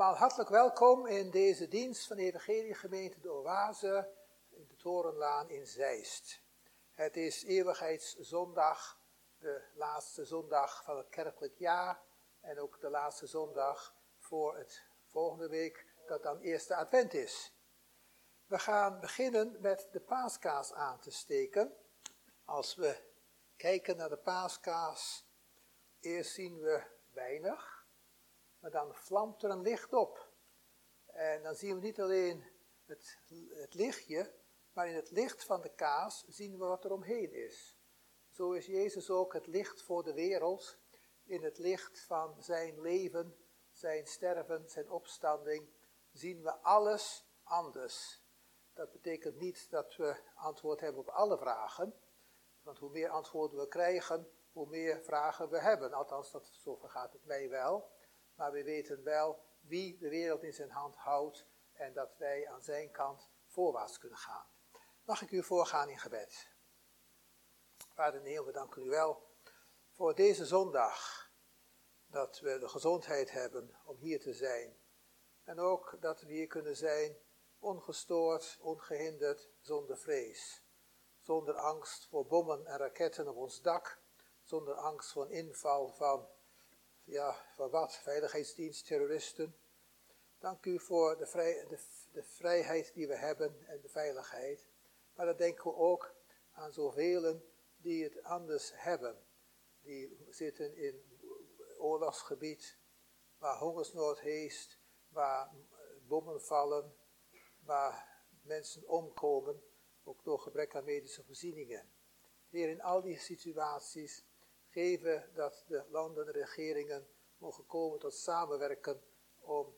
Allemaal hartelijk welkom in deze dienst van de Evangeliegemeente de Oase in de Torenlaan in Zeist. Het is Eeuwigheidszondag, de laatste zondag van het kerkelijk jaar en ook de laatste zondag voor het volgende week dat dan eerste advent is. We gaan beginnen met de paaskaas aan te steken. Als we kijken naar de paaskaas, eerst zien we weinig. Maar dan vlamt er een licht op. En dan zien we niet alleen het lichtje, maar in het licht van de kaas zien we wat er omheen is. Zo is Jezus ook het licht voor de wereld. In het licht van zijn leven, zijn sterven, zijn opstanding, zien we alles anders. Dat betekent niet dat we antwoord hebben op alle vragen. Want hoe meer antwoorden we krijgen, hoe meer vragen we hebben. Althans, zo vergaat het mij wel. Maar we weten wel wie de wereld in zijn hand houdt en dat wij aan zijn kant voorwaarts kunnen gaan. Mag ik u voorgaan in gebed? Vader in de hemel, we danken u wel voor deze zondag. Dat we de gezondheid hebben om hier te zijn. En ook dat we hier kunnen zijn ongestoord, ongehinderd, zonder vrees. Zonder angst voor bommen en raketten op ons dak. Zonder angst voor een inval van veiligheidsdienst, terroristen. Dank u voor de vrijheid die we hebben en de veiligheid. Maar dan denken we ook aan zoveel die het anders hebben. Die zitten in oorlogsgebied, waar hongersnood heerst, waar bommen vallen, waar mensen omkomen, ook door gebrek aan medische voorzieningen. Heer, in al die situaties geven dat de landen en regeringen mogen komen tot samenwerken om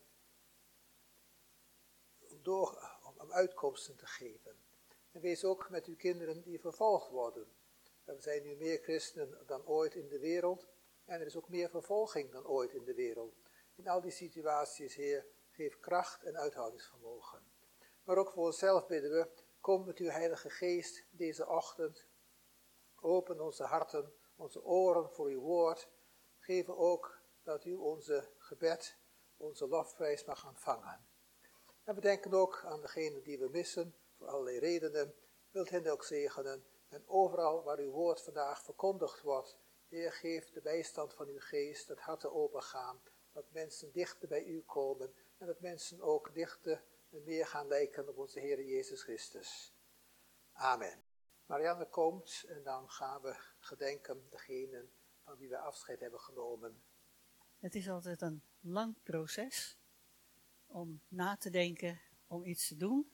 uitkomsten te geven. En wees ook met uw kinderen die vervolgd worden. Er zijn nu meer christenen dan ooit in de wereld en er is ook meer vervolging dan ooit in de wereld. In al die situaties, Heer, geef kracht en uithoudingsvermogen. Maar ook voor onszelf bidden we, kom met uw Heilige Geest deze ochtend. Open onze harten, onze oren voor uw woord. Geef ook dat u onze gebed, onze lofprijs mag ontvangen. En we denken ook aan degenen die we missen, voor allerlei redenen. Wilt hen ook zegenen. En overal waar uw woord vandaag verkondigd wordt, Heer, geef de bijstand van uw geest, dat harten opengaan. Dat mensen dichter bij u komen. En dat mensen ook dichter en meer gaan lijken op onze Heer Jezus Christus. Amen. Marianne komt en dan gaan we gedenken degenen van wie we afscheid hebben genomen. Het is altijd een lang proces om na te denken, om iets te doen.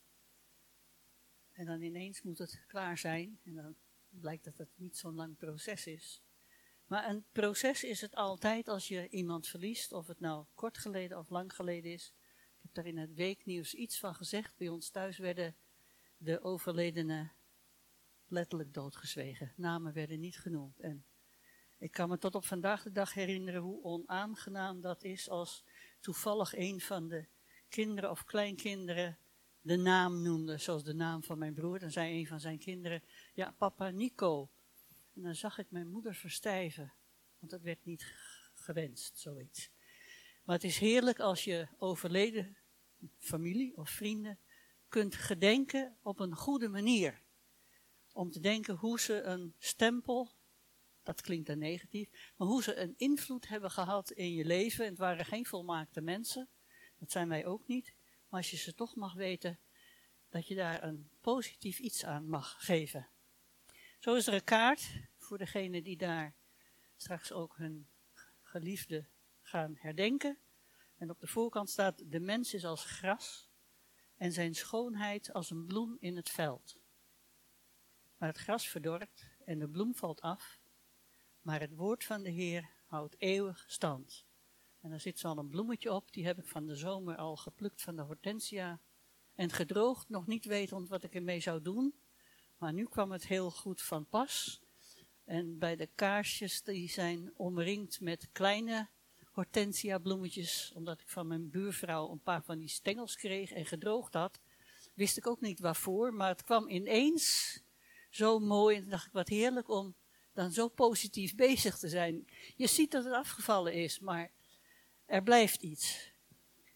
En dan ineens moet het klaar zijn en dan blijkt dat het niet zo'n lang proces is. Maar een proces is het altijd als je iemand verliest, of het nou kort geleden of lang geleden is. Ik heb daar in het weeknieuws iets van gezegd. Bij ons thuis werden de overledenen letterlijk doodgezwegen. Namen werden niet genoemd. En ik kan me tot op vandaag de dag herinneren hoe onaangenaam dat is als toevallig een van de kinderen of kleinkinderen de naam noemde, zoals de naam van mijn broer. Dan zei een van zijn kinderen, ja, papa Nico. En dan zag ik mijn moeder verstijven, want dat werd niet gewenst, zoiets. Maar het is heerlijk als je overleden familie of vrienden kunt gedenken op een goede manier. Om te denken hoe ze een stempel, dat klinkt dan negatief, maar hoe ze een invloed hebben gehad in je leven. En het waren geen volmaakte mensen, dat zijn wij ook niet. Maar als je ze toch mag weten, dat je daar een positief iets aan mag geven. Zo is er een kaart voor degenen die daar straks ook hun geliefde gaan herdenken. En op de voorkant staat, de mens is als gras en zijn schoonheid als een bloem in het veld. Maar het gras verdorpt en de bloem valt af, maar het woord van de Heer houdt eeuwig stand. En daar zit zo'n bloemetje op, die heb ik van de zomer al geplukt van de hortensia. En gedroogd, nog niet wetend wat ik ermee zou doen. Maar nu kwam het heel goed van pas. En bij de kaarsjes, die zijn omringd met kleine hortensia bloemetjes. Omdat ik van mijn buurvrouw een paar van die stengels kreeg en gedroogd had. Wist ik ook niet waarvoor, maar het kwam ineens zo mooi. En toen dacht ik, wat heerlijk om dan zo positief bezig te zijn. Je ziet dat het afgevallen is, maar er blijft iets.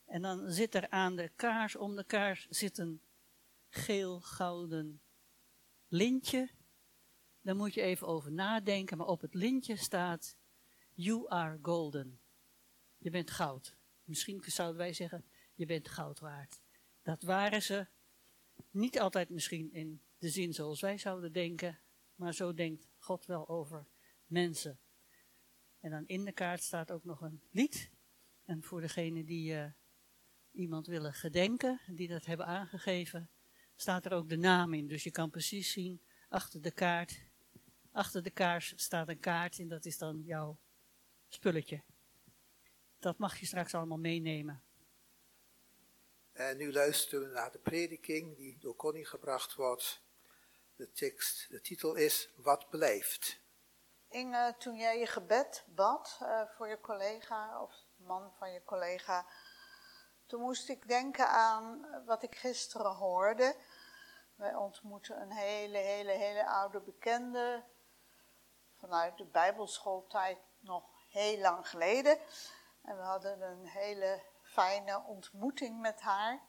En dan zit er aan de kaars, om de kaars, zit een geel-gouden lintje. Daar moet je even over nadenken, maar op het lintje staat, you are golden. Je bent goud. Misschien zouden wij zeggen, je bent goud waard. Dat waren ze niet altijd misschien in de zin zoals wij zouden denken, maar zo denkt God wel over mensen. En dan in de kaart staat ook nog een lied. En voor degenen die iemand willen gedenken, die dat hebben aangegeven, staat er ook de naam in. Dus je kan precies zien, achter de kaars staat een kaart en dat is dan jouw spulletje. Dat mag je straks allemaal meenemen. En nu luisteren we naar de prediking die door Connie gebracht wordt. De titel is Wat blijft? Inge, toen jij je gebed bad voor je collega of man van je collega, toen moest ik denken aan wat ik gisteren hoorde. Wij ontmoetten een hele oude bekende vanuit de bijbelschooltijd nog heel lang geleden. En we hadden een hele fijne ontmoeting met haar.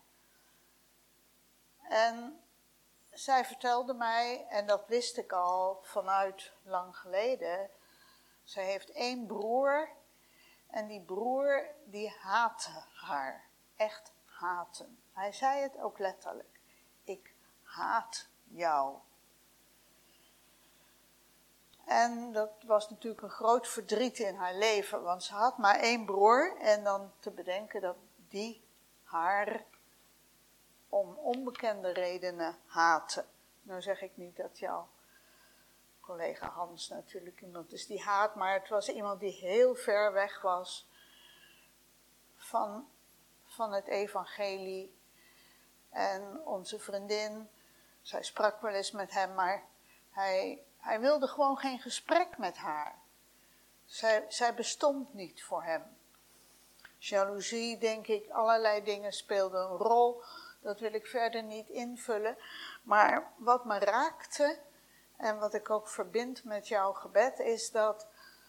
En zij vertelde mij, en dat wist ik al vanuit lang geleden, zij heeft 1 broer en die broer die haatte haar, echt haten. Hij zei het ook letterlijk, ik haat jou. En dat was natuurlijk een groot verdriet in haar leven, want ze had maar 1 broer en dan te bedenken dat die haar om onbekende redenen haatte. Nou zeg ik niet dat jouw collega Hans natuurlijk iemand is die haat, maar het was iemand die heel ver weg was van het evangelie. En onze vriendin, zij sprak wel eens met hem, maar hij wilde gewoon geen gesprek met haar. Zij bestond niet voor hem. Jaloezie, denk ik, allerlei dingen speelden een rol. Dat wil ik verder niet invullen. Maar wat me raakte, en wat ik ook verbind met jouw gebed, is dat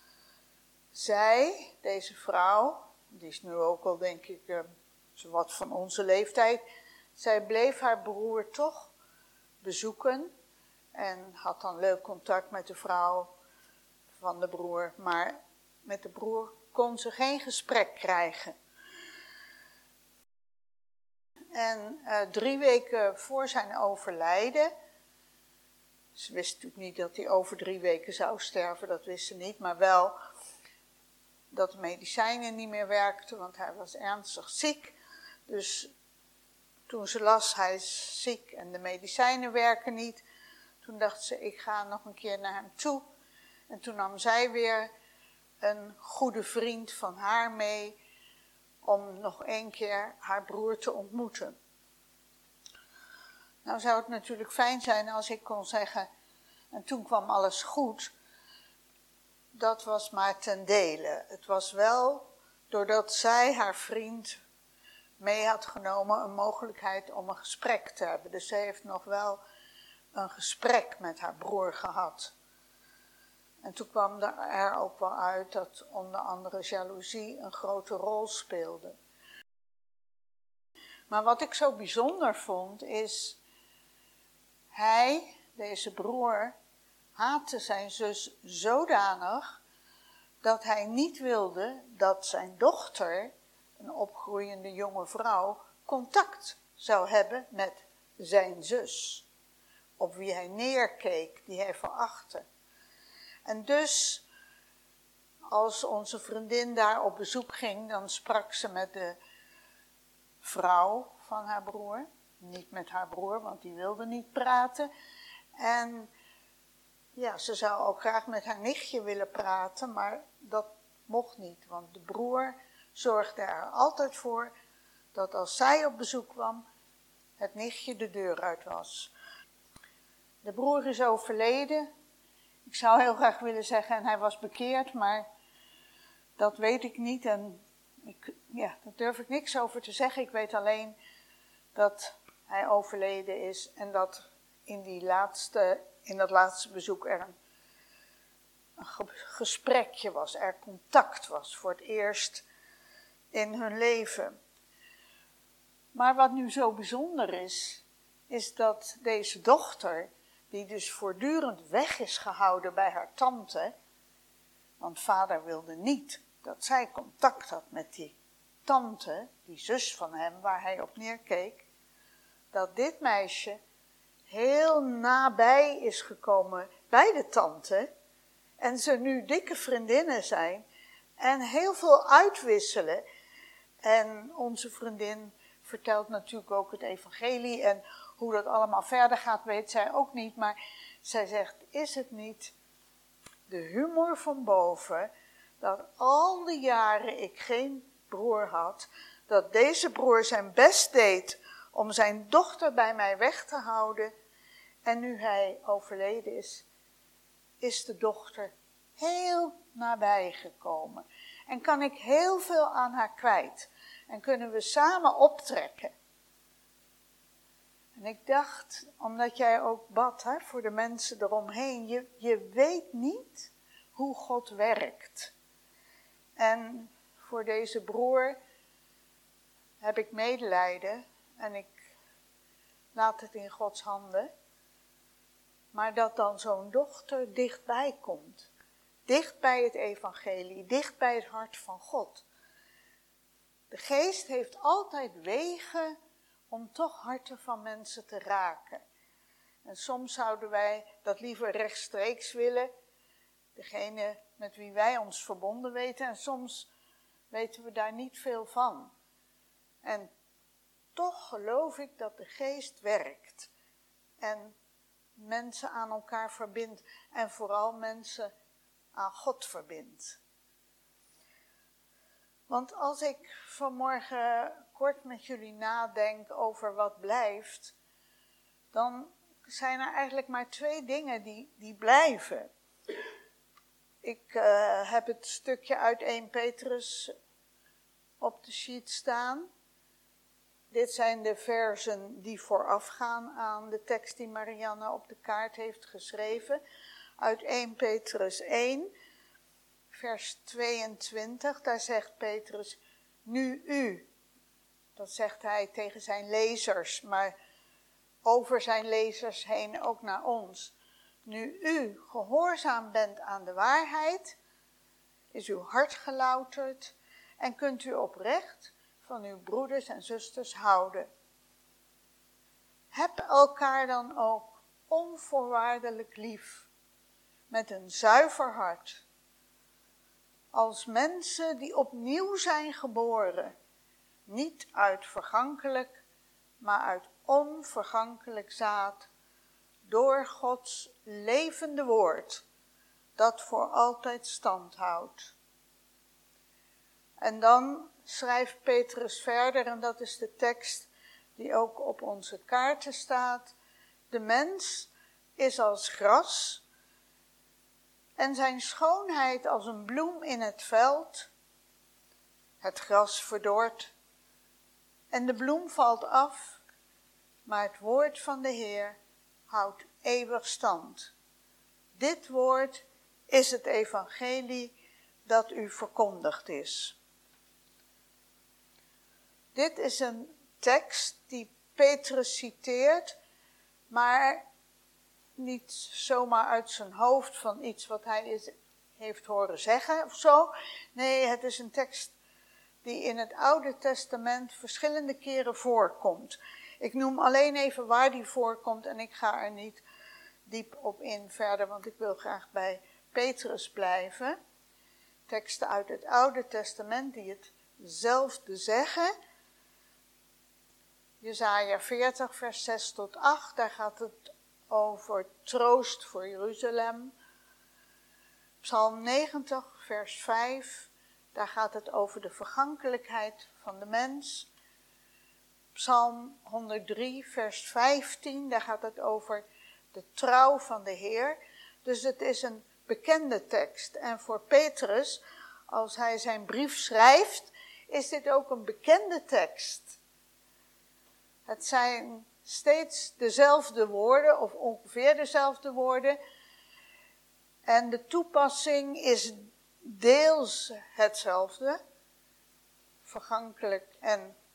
zij, deze vrouw, die is nu ook al denk ik zowat van onze leeftijd, zij bleef haar broer toch bezoeken en had dan leuk contact met de vrouw van de broer, maar met de broer kon ze geen gesprek krijgen. En 3 weken voor zijn overlijden, ze wist natuurlijk niet dat hij over 3 weken zou sterven, dat wist ze niet, maar wel dat de medicijnen niet meer werkten, want hij was ernstig ziek. Dus toen ze las, hij is ziek en de medicijnen werken niet, toen dacht ze, ik ga nog een keer naar hem toe. En toen nam zij weer een goede vriend van haar mee om nog 1 keer haar broer te ontmoeten. Nou zou het natuurlijk fijn zijn als ik kon zeggen, en toen kwam alles goed. Dat was maar ten dele. Het was wel, doordat zij haar vriend mee had genomen, een mogelijkheid om een gesprek te hebben. Dus zij heeft nog wel een gesprek met haar broer gehad. En toen kwam er ook wel uit dat onder andere jaloezie een grote rol speelde. Maar wat ik zo bijzonder vond is, hij, deze broer, haatte zijn zus zodanig dat hij niet wilde dat zijn dochter, een opgroeiende jonge vrouw, contact zou hebben met zijn zus. Op wie hij neerkeek, die hij verachtte. En dus, als onze vriendin daar op bezoek ging, dan sprak ze met de vrouw van haar broer. Niet met haar broer, want die wilde niet praten. En ja, ze zou ook graag met haar nichtje willen praten, maar dat mocht niet. Want de broer zorgde er altijd voor dat als zij op bezoek kwam, het nichtje de deur uit was. De broer is overleden. Ik zou heel graag willen zeggen, en hij was bekeerd, maar dat weet ik niet. En daar durf ik niks over te zeggen. Ik weet alleen dat hij overleden is en dat in dat laatste bezoek er een gesprekje was, er contact was voor het eerst in hun leven. Maar wat nu zo bijzonder is dat deze dochter, die dus voortdurend weg is gehouden bij haar tante, want vader wilde niet dat zij contact had met die tante, die zus van hem, waar hij op neerkeek, dat dit meisje heel nabij is gekomen bij de tante en ze nu dikke vriendinnen zijn en heel veel uitwisselen. En onze vriendin vertelt natuurlijk ook het evangelie en hoe dat allemaal verder gaat weet zij ook niet, maar zij zegt, is het niet de humor van boven, dat al die jaren ik geen broer had, dat deze broer zijn best deed om zijn dochter bij mij weg te houden. En nu hij overleden is de dochter heel nabij gekomen. En kan ik heel veel aan haar kwijt. En kunnen we samen optrekken. En ik dacht, omdat jij ook bad voor de mensen eromheen, je weet niet hoe God werkt. En voor deze broer heb ik medelijden en ik laat het in Gods handen. Maar dat dan zo'n dochter dichtbij komt. Dicht bij het evangelie, dicht bij het hart van God. De geest heeft altijd wegen om toch harten van mensen te raken. En soms zouden wij dat liever rechtstreeks willen, degene met wie wij ons verbonden weten, en soms weten we daar niet veel van. En toch geloof ik dat de geest werkt en mensen aan elkaar verbindt en vooral mensen aan God verbindt. Want als ik vanmorgen kort met jullie nadenk over wat blijft, dan zijn er eigenlijk maar 2 dingen die blijven. Ik heb het stukje uit 1 Petrus op de sheet staan. Dit zijn de versen die voorafgaan aan de tekst die Marianne op de kaart heeft geschreven. Uit 1 Petrus 1, vers 22, daar zegt Petrus, nu u, dat zegt hij tegen zijn lezers, maar over zijn lezers heen ook naar ons. Nu u gehoorzaam bent aan de waarheid, is uw hart gelouterd en kunt u oprecht van uw broeders en zusters houden. Heb elkaar dan ook onvoorwaardelijk lief, met een zuiver hart, als mensen die opnieuw zijn geboren, niet uit vergankelijk, maar uit onvergankelijk zaad, door Gods levende woord, dat voor altijd stand houdt. En dan schrijft Petrus verder, en dat is de tekst die ook op onze kaarten staat. De mens is als gras en zijn schoonheid als een bloem in het veld. Het gras verdort en de bloem valt af, maar het woord van de Heer houdt eeuwig stand. Dit woord is het evangelie dat u verkondigd is. Dit is een tekst die Petrus citeert, maar niet zomaar uit zijn hoofd van iets wat hij heeft horen zeggen of zo. Nee, het is een tekst die in het Oude Testament verschillende keren voorkomt. Ik noem alleen even waar die voorkomt en ik ga er niet diep op in verder, want ik wil graag bij Petrus blijven. Teksten uit het Oude Testament die hetzelfde zeggen. Jesaja 40, vers 6 tot 8, daar gaat het over troost voor Jeruzalem. Psalm 90, vers 5, daar gaat het over de vergankelijkheid van de mens. Psalm 103, vers 15, daar gaat het over de trouw van de Heer. Dus het is een bekende tekst. En voor Petrus, als hij zijn brief schrijft, is dit ook een bekende tekst. Het zijn steeds dezelfde woorden, of ongeveer dezelfde woorden. En de toepassing is deels hetzelfde, vergankelijk en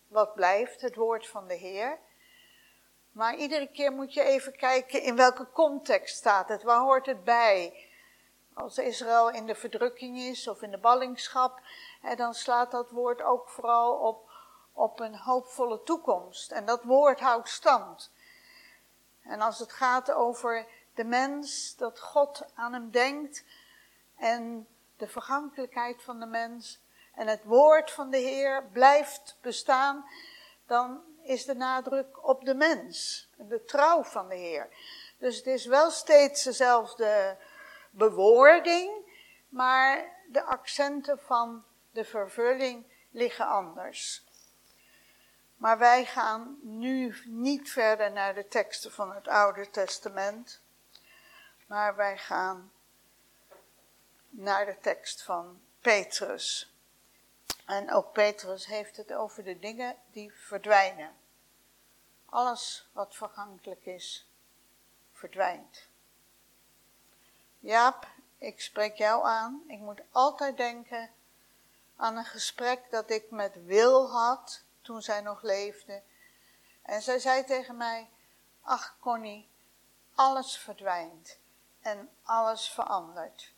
wat blijft, het woord van de Heer. Maar iedere keer moet je even kijken in welke context staat het, waar hoort het bij. Als Israël in de verdrukking is of in de ballingschap, dan slaat dat woord ook vooral op een hoopvolle toekomst. En dat woord houdt stand. En als het gaat over de mens, dat God aan hem denkt en de vergankelijkheid van de mens en het woord van de Heer blijft bestaan, dan is de nadruk op de mens, de trouw van de Heer. Dus het is wel steeds dezelfde bewoording, maar de accenten van de vervulling liggen anders. Maar wij gaan nu niet verder naar de teksten van het Oude Testament, maar wij gaan naar de tekst van Petrus. En ook Petrus heeft het over de dingen die verdwijnen. Alles wat vergankelijk is, verdwijnt. Jaap, ik spreek jou aan. Ik moet altijd denken aan een gesprek dat ik met Wil had toen zij nog leefde. En zij zei tegen mij, ach Connie, alles verdwijnt en alles verandert.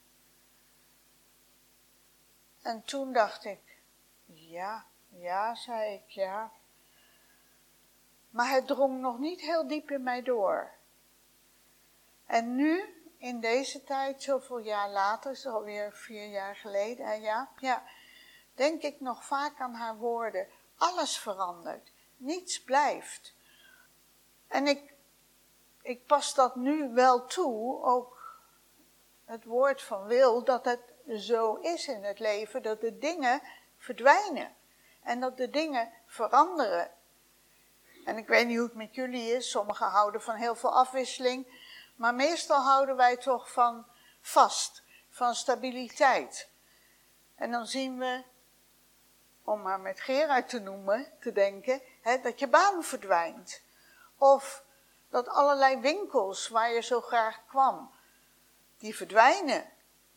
En toen dacht ik, ja, zei ik, ja. Maar het drong nog niet heel diep in mij door. En nu, in deze tijd, zoveel jaar later, is alweer 4 jaar geleden, ja, denk ik nog vaak aan haar woorden. Alles verandert, niets blijft. En ik pas dat nu wel toe, ook het woord van Wil, dat het zo is in het leven, dat de dingen verdwijnen en dat de dingen veranderen. En ik weet niet hoe het met jullie is, sommigen houden van heel veel afwisseling, maar meestal houden wij toch van vast, van stabiliteit. En dan zien we, om maar met Gerard te denken, dat je baan verdwijnt. Of dat allerlei winkels waar je zo graag kwam, die verdwijnen.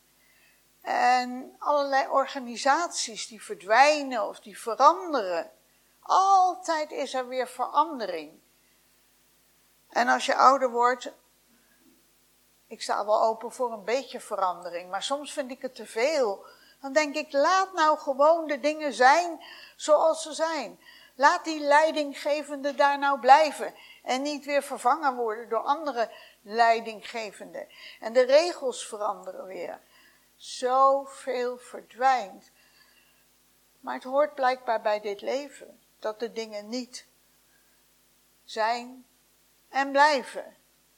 En allerlei organisaties die verdwijnen of die veranderen. Altijd is er weer verandering. En als je ouder wordt, ik sta wel open voor een beetje verandering, maar soms vind ik het te veel. Dan denk ik, laat nou gewoon de dingen zijn zoals ze zijn. Laat die leidinggevende daar nou blijven en niet weer vervangen worden door andere leidinggevenden. En de regels veranderen weer. Zoveel verdwijnt. Maar het hoort blijkbaar bij dit leven, dat de dingen niet zijn en blijven.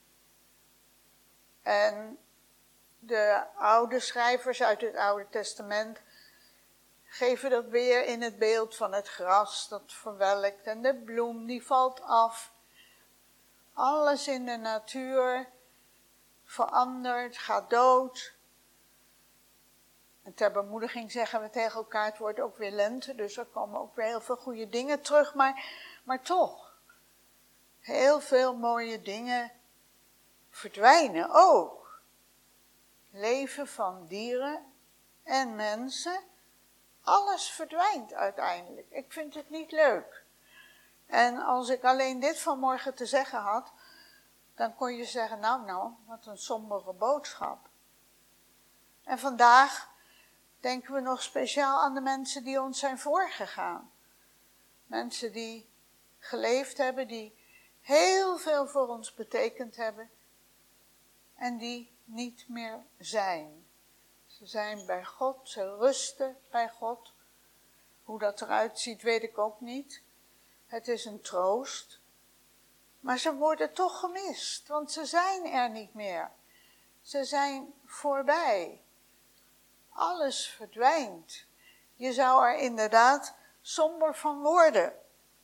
En de oude schrijvers uit het Oude Testament geven dat weer in het beeld van het gras dat verwelkt en de bloem die valt af. Alles in de natuur verandert, gaat dood. En ter bemoediging zeggen we tegen elkaar, het wordt ook weer lente, dus er komen ook weer heel veel goede dingen terug. Maar toch, heel veel mooie dingen verdwijnen ook. Leven van dieren en mensen, alles verdwijnt uiteindelijk. Ik vind het niet leuk. En als ik alleen dit vanmorgen te zeggen had, dan kon je zeggen, nou, wat een sombere boodschap. En vandaag denken we nog speciaal aan de mensen die ons zijn voorgegaan. Mensen die geleefd hebben, die heel veel voor ons betekend hebben en die niet meer zijn. Ze zijn bij God, ze rusten bij God. Hoe dat eruit ziet, weet ik ook niet. Het is een troost. Maar ze worden toch gemist, want ze zijn er niet meer. Ze zijn voorbij. Alles verdwijnt. Je zou er inderdaad somber van worden.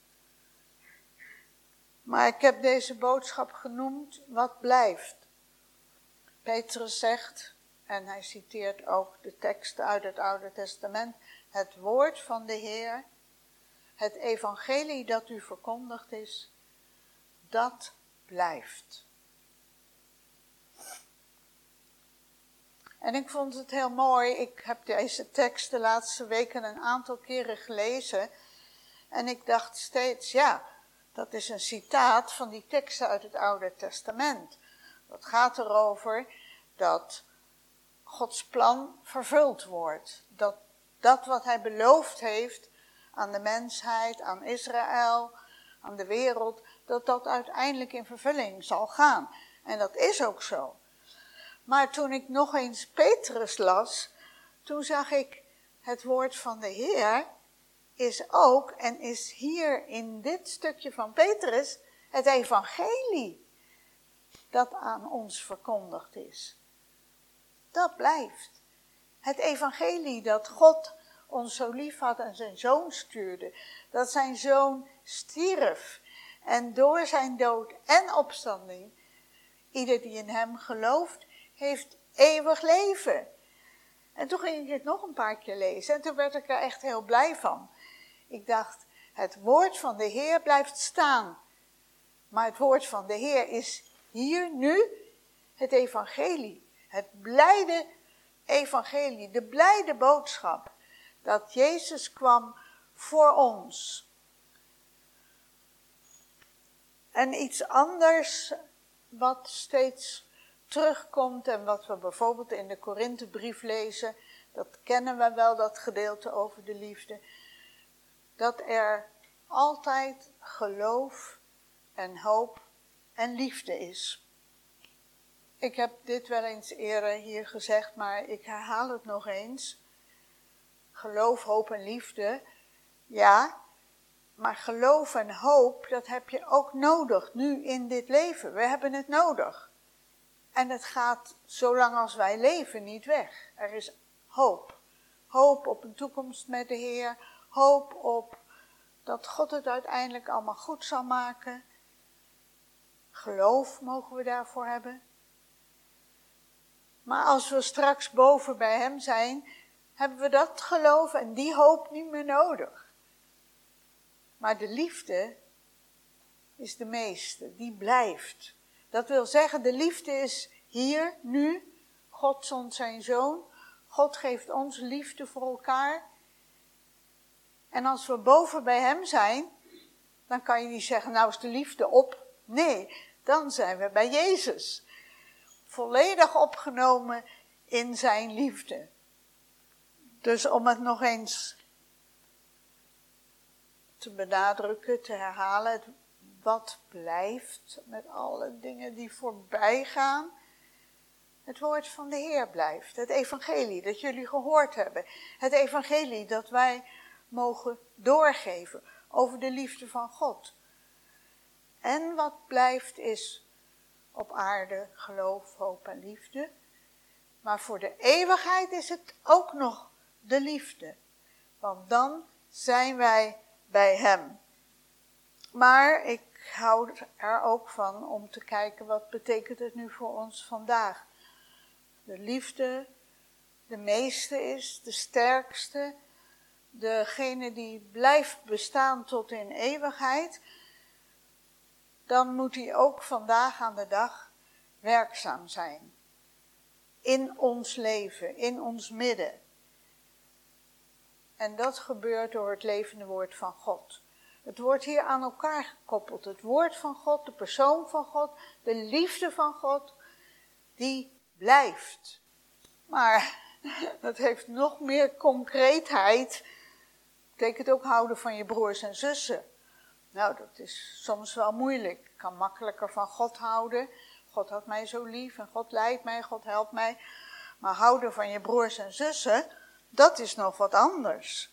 Maar ik heb deze boodschap genoemd, wat blijft. Petrus zegt, en hij citeert ook de teksten uit het Oude Testament, het woord van de Heer, het evangelie dat u verkondigd is, dat blijft. En ik vond het heel mooi, ik heb deze tekst de laatste weken een aantal keren gelezen. En ik dacht steeds, ja, dat is een citaat van die teksten uit het Oude Testament. Dat gaat erover dat Gods plan vervuld wordt. Dat wat hij beloofd heeft aan de mensheid, aan Israël, aan de wereld, dat uiteindelijk in vervulling zal gaan. En dat is ook zo. Maar toen ik nog eens Petrus las, toen zag ik het woord van de Heer is ook, en is hier in dit stukje van Petrus, het evangelie dat aan ons verkondigd is. Dat blijft. Het evangelie dat God ons zo lief had en zijn zoon stuurde. Dat zijn zoon stierf. En door zijn dood en opstanding, ieder die in hem gelooft, heeft eeuwig leven. En toen ging ik het nog een paar keer lezen en toen werd ik er echt heel blij van. Ik dacht, het woord van de Heer blijft staan. Maar het woord van de Heer is hier nu het evangelie. Het blijde evangelie, de blijde boodschap dat Jezus kwam voor ons. En iets anders wat steeds terugkomt en wat we bijvoorbeeld in de Korinthebrief lezen, dat kennen we wel, dat gedeelte over de liefde, dat er altijd geloof en hoop en liefde is. Ik heb dit wel eens eerder hier gezegd, maar ik herhaal het nog eens. Geloof, hoop en liefde, ja, maar geloof en hoop, dat heb je ook nodig, nu in dit leven. We hebben het nodig. En het gaat, zolang als wij leven, niet weg. Er is hoop. Hoop op een toekomst met de Heer. Hoop op dat God het uiteindelijk allemaal goed zal maken. Geloof mogen we daarvoor hebben. Maar als we straks boven bij hem zijn, hebben we dat geloof en die hoop niet meer nodig. Maar de liefde is de meeste, die blijft. Dat wil zeggen, de liefde is hier, nu. God zond zijn zoon. God geeft ons liefde voor elkaar. En als we boven bij hem zijn, dan kan je niet zeggen, nou is de liefde op. Nee, dan zijn we bij Jezus. Volledig opgenomen in zijn liefde. Dus om het nog eens te benadrukken, te herhalen, wat blijft met alle dingen die voorbij gaan. Het woord van de Heer blijft. Het evangelie dat jullie gehoord hebben. Het evangelie dat wij mogen doorgeven over de liefde van God. En wat blijft is op aarde geloof, hoop en liefde. Maar voor de eeuwigheid is het ook nog de liefde. Want dan zijn wij bij hem. Maar ik hou er ook van om te kijken wat betekent het nu voor ons vandaag. De liefde, de meeste is, de sterkste, degene die blijft bestaan tot in eeuwigheid. Dan moet die ook vandaag aan de dag werkzaam zijn. In ons leven, in ons midden. En dat gebeurt door het levende woord van God. Het wordt hier aan elkaar gekoppeld. Het woord van God, de persoon van God, de liefde van God, die blijft. Maar dat heeft nog meer concreetheid. Betekent ook houden van je broers en zussen. Nou, dat is soms wel moeilijk. Ik kan makkelijker van God houden. God had mij zo lief en God leidt mij, God helpt mij. Maar houden van je broers en zussen, dat is nog wat anders.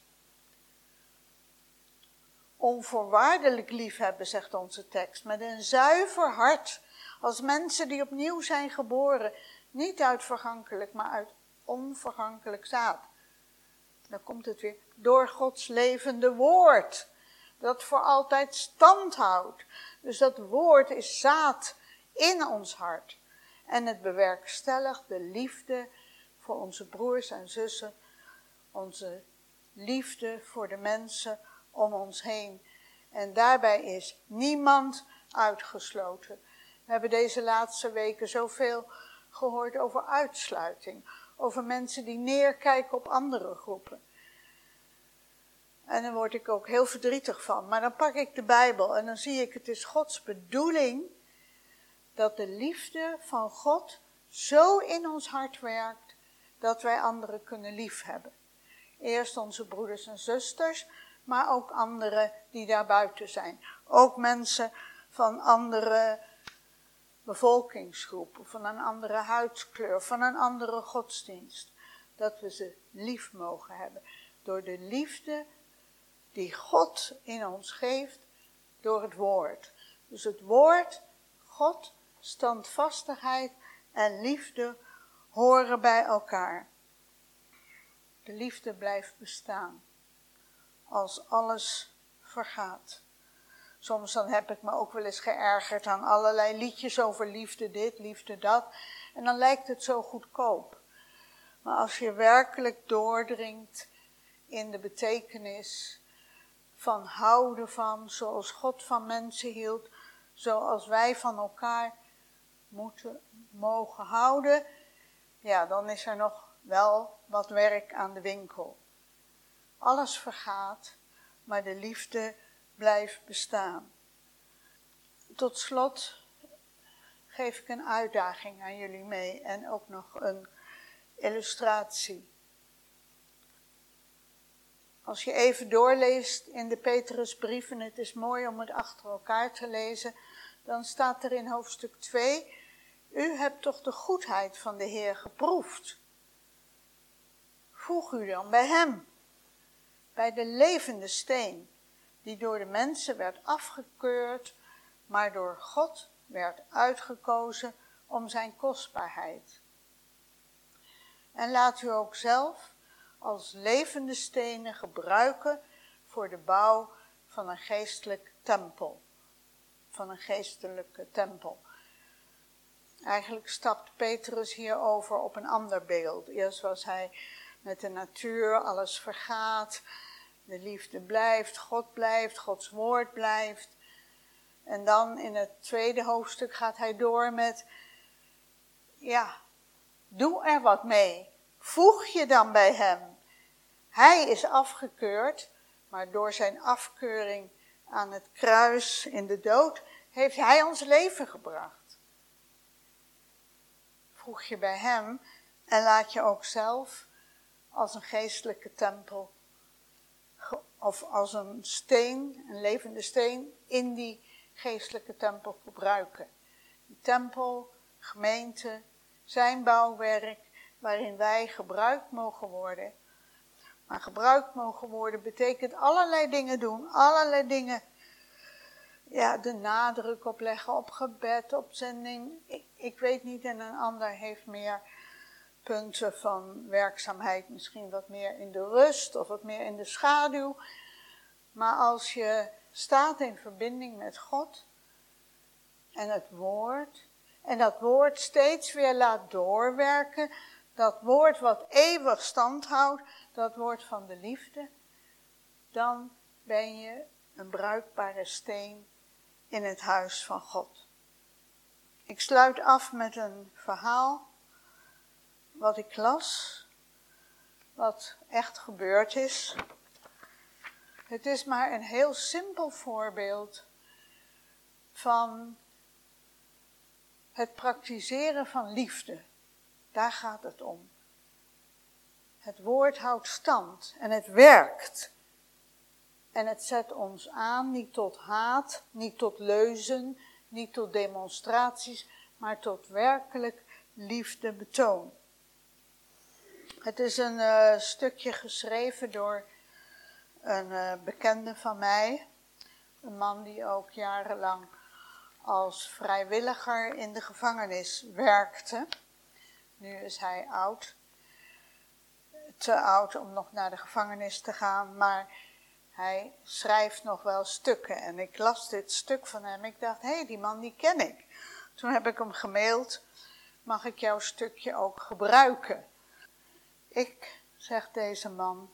Onvoorwaardelijk liefhebben, zegt onze tekst, met een zuiver hart, als mensen die opnieuw zijn geboren, niet uit vergankelijk, maar uit onvergankelijk zaad. Dan komt het weer, door Gods levende woord, dat voor altijd stand houdt. Dus dat woord is zaad in ons hart. En het bewerkstelligt de liefde voor onze broers en zussen, onze liefde voor de mensen om ons heen. En daarbij is niemand uitgesloten. We hebben deze laatste weken zoveel gehoord over uitsluiting. Over mensen die neerkijken op andere groepen. En daar word ik ook heel verdrietig van. Maar dan pak ik de Bijbel en dan zie ik, het is Gods bedoeling dat de liefde van God zo in ons hart werkt, dat wij anderen kunnen liefhebben. Eerst onze broeders en zusters, maar ook anderen die daarbuiten zijn. Ook mensen van andere bevolkingsgroepen, van een andere huidskleur, van een andere godsdienst. Dat we ze lief mogen hebben. Door de liefde die God in ons geeft, door het woord. Dus het woord, God, standvastigheid en liefde horen bij elkaar. De liefde blijft bestaan als alles vergaat. Soms dan heb ik me ook wel eens geërgerd aan allerlei liedjes over liefde dit, liefde dat. En dan lijkt het zo goedkoop. Maar als je werkelijk doordringt in de betekenis van houden van, zoals God van mensen hield, zoals wij van elkaar mogen houden, ja, dan is er nog wel wat werk aan de winkel. Alles vergaat, maar de liefde blijft bestaan. Tot slot geef ik een uitdaging aan jullie mee en ook nog een illustratie. Als je even doorleest in de Petrusbrief, en het is mooi om het achter elkaar te lezen, dan staat er in hoofdstuk 2, u hebt toch de goedheid van de Heer geproefd. Voeg u dan bij hem, bij de levende steen, die door de mensen werd afgekeurd, maar door God werd uitgekozen om zijn kostbaarheid. En laat u ook zelf als levende stenen gebruiken voor de bouw van een geestelijke tempel. Eigenlijk stapt Petrus hier over op een ander beeld. Eerst was hij met de natuur, alles vergaat, de liefde blijft, Gods woord blijft. En dan in het tweede hoofdstuk gaat hij door met, ja, doe er wat mee. Voeg je dan bij hem. Hij is afgekeurd, maar door zijn afkeuring aan het kruis in de dood, heeft hij ons leven gebracht. Voeg je bij hem en laat je ook zelf als een geestelijke tempel, of als een steen, een levende steen, in die geestelijke tempel gebruiken. Die tempel, gemeente, zijn bouwwerk, waarin wij gebruikt mogen worden. Maar gebruikt mogen worden betekent allerlei dingen doen, allerlei dingen, ja, de nadruk op leggen, op gebed, op zending. Ik weet niet, en een ander heeft meer punten van werkzaamheid, misschien wat meer in de rust of wat meer in de schaduw. Maar als je staat in verbinding met God en het woord, en dat woord steeds weer laat doorwerken, dat woord wat eeuwig stand houdt, dat woord van de liefde, dan ben je een bruikbare steen in het huis van God. Ik sluit af met een verhaal wat ik las, wat echt gebeurd is. Het is maar een heel simpel voorbeeld van het praktiseren van liefde. Daar gaat het om. Het woord houdt stand en het werkt. En het zet ons aan, niet tot haat, niet tot leuzen, niet tot demonstraties, maar tot werkelijk liefde betoon. Het is een stukje geschreven door een bekende van mij. Een man die ook jarenlang als vrijwilliger in de gevangenis werkte. Nu is hij oud. Te oud om nog naar de gevangenis te gaan, maar hij schrijft nog wel stukken. En ik las dit stuk van hem. Ik dacht, hé, die man die ken ik. Toen heb ik hem gemaild, mag ik jouw stukje ook gebruiken? Ik, zegt deze man,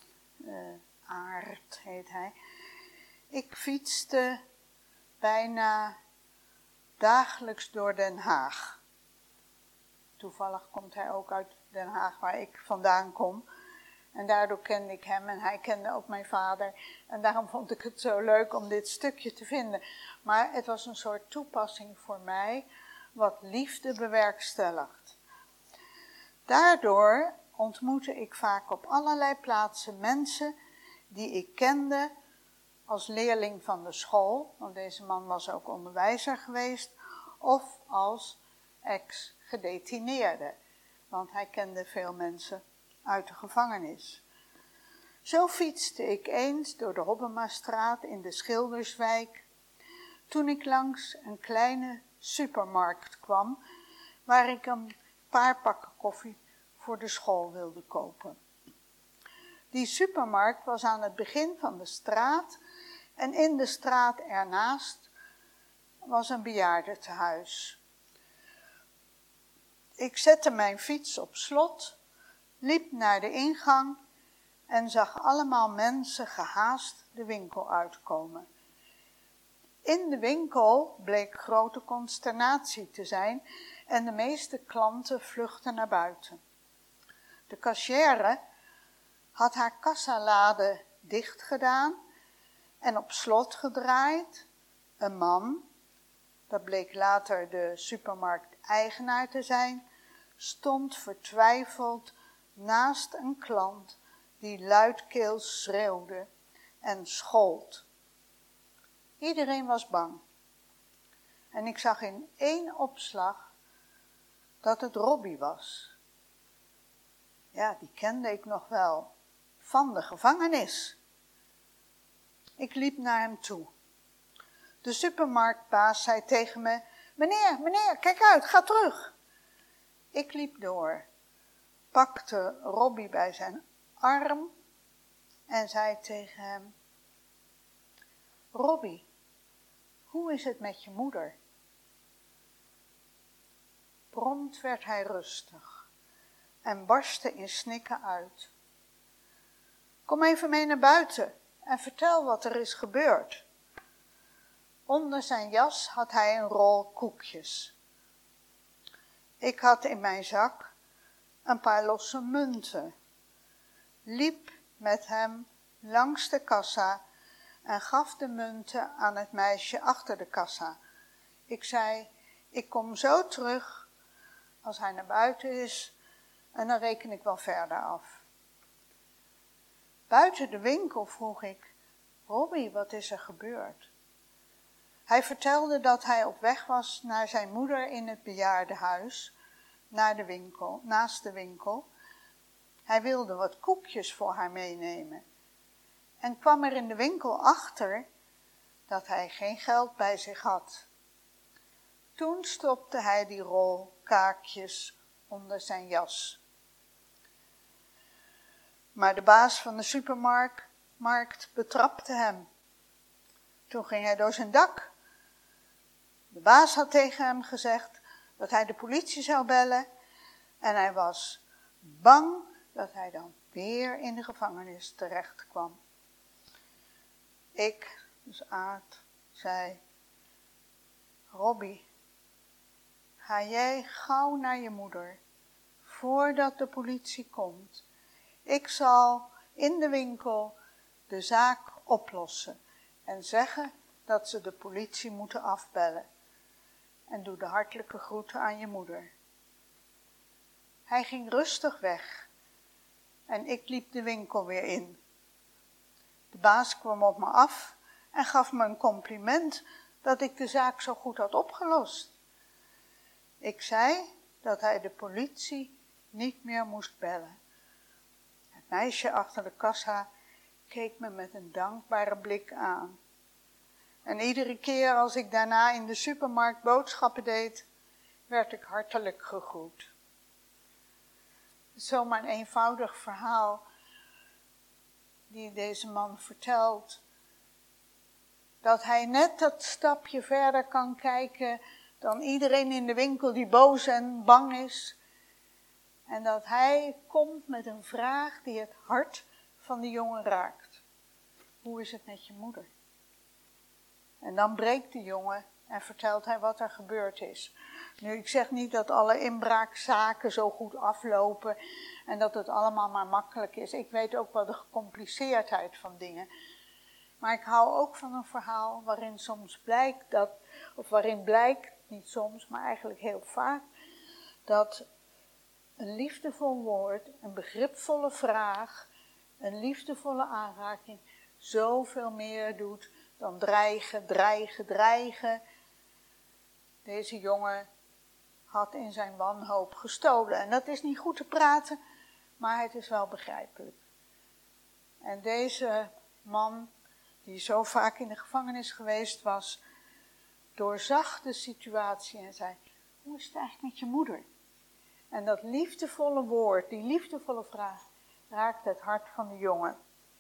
Aart heet hij, ik fietste bijna dagelijks door Den Haag. Toevallig komt hij ook uit Den Haag, waar ik vandaan kom. En daardoor kende ik hem en hij kende ook mijn vader. En daarom vond ik het zo leuk om dit stukje te vinden. Maar het was een soort toepassing voor mij, wat liefde bewerkstelligt. Daardoor ontmoette ik vaak op allerlei plaatsen mensen die ik kende als leerling van de school, want deze man was ook onderwijzer geweest, of als ex-gedetineerde, want hij kende veel mensen uit de gevangenis. Zo fietste ik eens door de Hobbemastraat in de Schilderswijk, toen ik langs een kleine supermarkt kwam, waar ik een paar pakken koffie voor de school wilde kopen. Die supermarkt was aan het begin van de straat en in de straat ernaast was een bejaardentehuis. Ik zette mijn fiets op slot, liep naar de ingang en zag allemaal mensen gehaast de winkel uitkomen. In de winkel bleek grote consternatie te zijn en de meeste klanten vluchtten naar buiten. De kassière had haar kassalade dicht gedaan en op slot gedraaid. Een man, dat bleek later de supermarkteigenaar te zijn, stond vertwijfeld naast een klant die luidkeels schreeuwde en schold. Iedereen was bang. En ik zag in 1 opslag dat het Robbie was. Ja, die kende ik nog wel, van de gevangenis. Ik liep naar hem toe. De supermarktbaas zei tegen me, meneer, kijk uit, ga terug. Ik liep door, pakte Robbie bij zijn arm en zei tegen hem, Robbie, hoe is het met je moeder? Prompt werd hij rustig en barstte in snikken uit. Kom even mee naar buiten en vertel wat er is gebeurd. Onder zijn jas had hij een rol koekjes. Ik had in mijn zak een paar losse munten, liep met hem langs de kassa en gaf de munten aan het meisje achter de kassa. Ik zei, ik kom zo terug als hij naar buiten is en dan reken ik wel verder af. Buiten de winkel vroeg ik, Robbie, wat is er gebeurd? Hij vertelde dat hij op weg was naar zijn moeder in het bejaardenhuis, naar de winkel, naast de winkel. Hij wilde wat koekjes voor haar meenemen en kwam er in de winkel achter dat hij geen geld bij zich had. Toen stopte hij die rol kaakjes onder zijn jas. Maar de baas van de supermarkt betrapte hem. Toen ging hij door zijn dak. De baas had tegen hem gezegd dat hij de politie zou bellen en hij was bang dat hij dan weer in de gevangenis terecht kwam. Ik, dus Aart, zei, Robbie, ga jij gauw naar je moeder, voordat de politie komt. Ik zal in de winkel de zaak oplossen en zeggen dat ze de politie moeten afbellen. En doe de hartelijke groeten aan je moeder. Hij ging rustig weg en ik liep de winkel weer in. De baas kwam op me af en gaf me een compliment dat ik de zaak zo goed had opgelost. Ik zei dat hij de politie niet meer moest bellen. Het meisje achter de kassa keek me met een dankbare blik aan. En iedere keer als ik daarna in de supermarkt boodschappen deed, werd ik hartelijk gegroet. Het is zomaar een eenvoudig verhaal die deze man vertelt. Dat hij net dat stapje verder kan kijken dan iedereen in de winkel die boos en bang is. En dat hij komt met een vraag die het hart van de jongen raakt. Hoe is het met je moeder? En dan breekt de jongen En vertelt hij wat er gebeurd is. Nu, ik zeg niet dat alle inbraakzaken zo goed aflopen en dat het allemaal maar makkelijk is. Ik weet ook wel de gecompliceerdheid van dingen. Maar ik hou ook van een verhaal waarin soms blijkt dat, of waarin blijkt, niet soms, maar eigenlijk heel vaak, dat een liefdevol woord, een begripvolle vraag, een liefdevolle aanraking zoveel meer doet dan dreigen. Deze jongen had in zijn wanhoop gestolen. En dat is niet goed te praten, maar het is wel begrijpelijk. En deze man, die zo vaak in de gevangenis geweest was, doorzag de situatie en zei, hoe is het eigenlijk met je moeder? En dat liefdevolle woord, die liefdevolle vraag, raakte het hart van de jongen.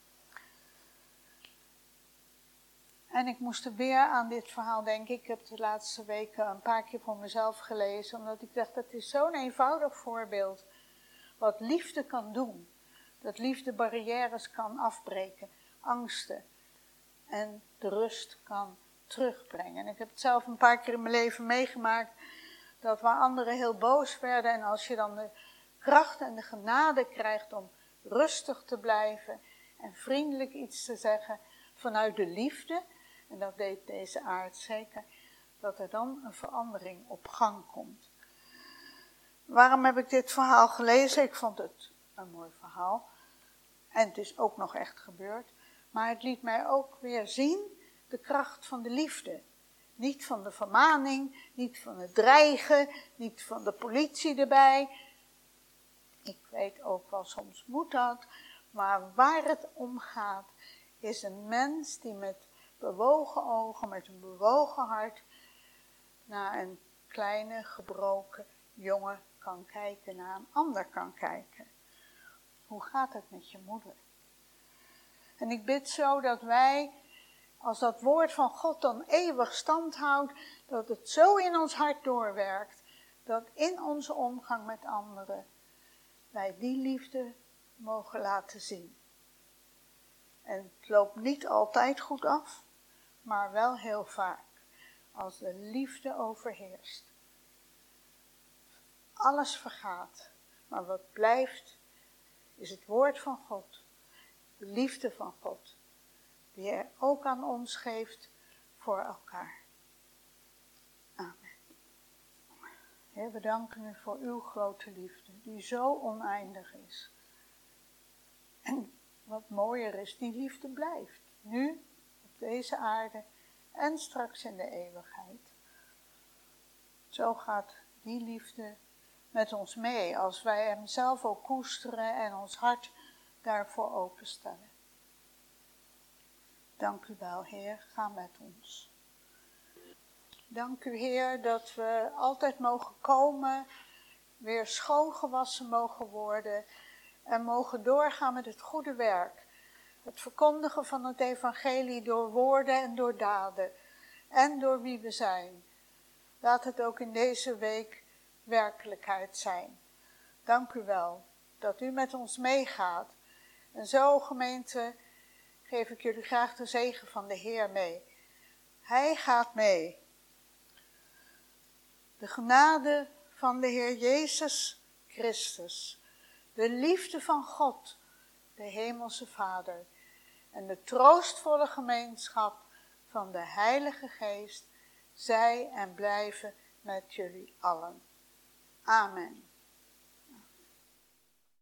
En ik moest er weer aan dit verhaal denken. Ik heb het de laatste weken een paar keer voor mezelf gelezen, omdat ik dacht, dat is zo'n eenvoudig voorbeeld wat liefde kan doen. Dat liefde barrières kan afbreken, angsten en de rust kan terugbrengen. En ik heb het zelf een paar keer in mijn leven meegemaakt, dat waar anderen heel boos werden en als je dan de kracht en de genade krijgt om rustig te blijven en vriendelijk iets te zeggen vanuit de liefde, en dat deed deze aard zeker, dat er dan een verandering op gang komt. Waarom heb ik dit verhaal gelezen? Ik vond het een mooi verhaal. En het is ook nog echt gebeurd. Maar het liet mij ook weer zien de kracht van de liefde. Niet van de vermaning, niet van het dreigen, niet van de politie erbij. Ik weet ook wel, soms moet dat. Maar waar het om gaat, is een mens die met bewogen ogen, met een bewogen hart, naar een kleine, gebroken jongen kan kijken, naar een ander kan kijken. Hoe gaat het met je moeder? En ik bid zo dat wij, als dat woord van God dan eeuwig stand houdt, dat het zo in ons hart doorwerkt, dat in onze omgang met anderen wij die liefde mogen laten zien. En het loopt niet altijd goed af, maar wel heel vaak, als de liefde overheerst. Alles vergaat, maar wat blijft is het woord van God, de liefde van God, die hij ook aan ons geeft voor elkaar. Amen. Heer, we danken u voor uw grote liefde, die zo oneindig is. En wat mooier is, die liefde blijft, nu op deze aarde en straks in de eeuwigheid. Zo gaat die liefde met ons mee, als wij hem zelf ook koesteren en ons hart daarvoor openstellen. Dank u wel, Heer, ga met ons. Dank u, Heer, dat we altijd mogen komen, weer schoongewassen mogen worden en mogen doorgaan met het goede werk. Het verkondigen van het evangelie door woorden en door daden en door wie we zijn. Laat het ook in deze week werkelijkheid zijn. Dank u wel dat u met ons meegaat. En zo, gemeente, geef ik jullie graag de zegen van de Heer mee. Hij gaat mee. De genade van de Heer Jezus Christus, de liefde van God, de Hemelse Vader, en de troostvolle gemeenschap van de Heilige Geest, zij en blijven met jullie allen. Amen.